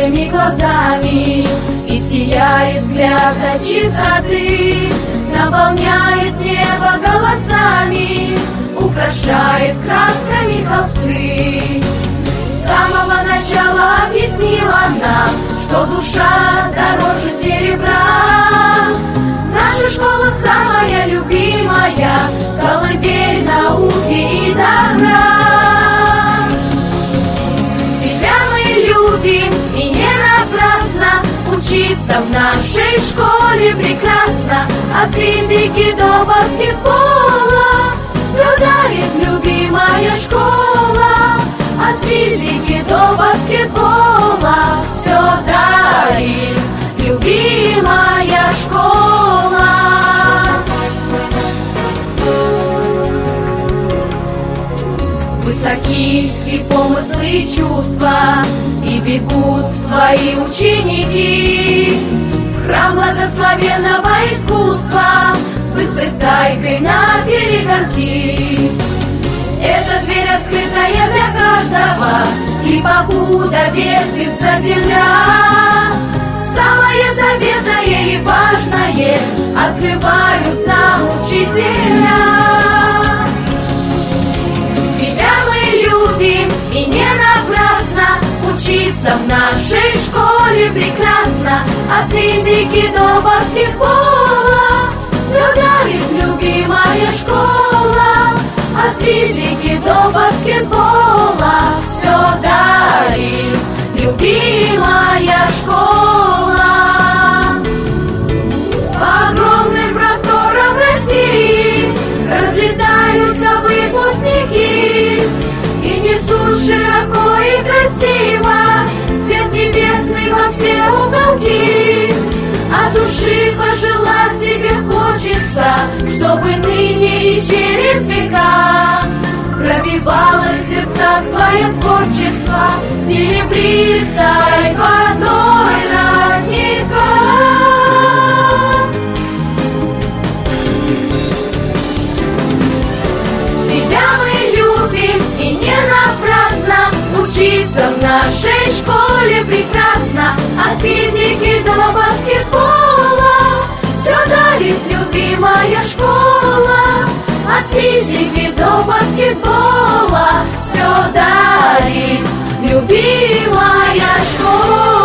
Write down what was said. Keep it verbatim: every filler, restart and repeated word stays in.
добрыми глазами, и сияет взгляд от чистоты, наполняет небо голосами, украшает красками холсты. С самого начала объяснила нам, что душа дороже серебра. Наша школа самая любимая, колыбель науки и добра. Тебя мы любим, и не напрасно, учиться в нашей школе прекрасно. От физики до баскетбола все дарит любимая школа. От физики до баскетбола все дарит любимая школа. Высоки и помыслы, и чувства, и бегут твои ученики в храм благословенного искусства, быстрой стайкой на перегонки. Эта дверь открытая для каждого, и покуда вертится земля, самое заветное и важное открывают нам учителя. Тебя мы любим, и не напрасно, учиться в нашей школе прекрасно. От физики до баскетбола все дарит любимая школа. От физики до баскетбола все дарит любимая школа. По огромным просторам России разлетаются выпускники и несут широко и красиво свет небесный во все уголки. От души пожелать себе хочется, чтобы ныне и через века пробивалось в сердцах твое творчество серебристой водой родника. Тебя мы любим, и не напрасно, учиться в нашей школе прекрасно. От физики до баскетбола все дарит любимая школа. От физики до баскетбола все дарит любимая школа.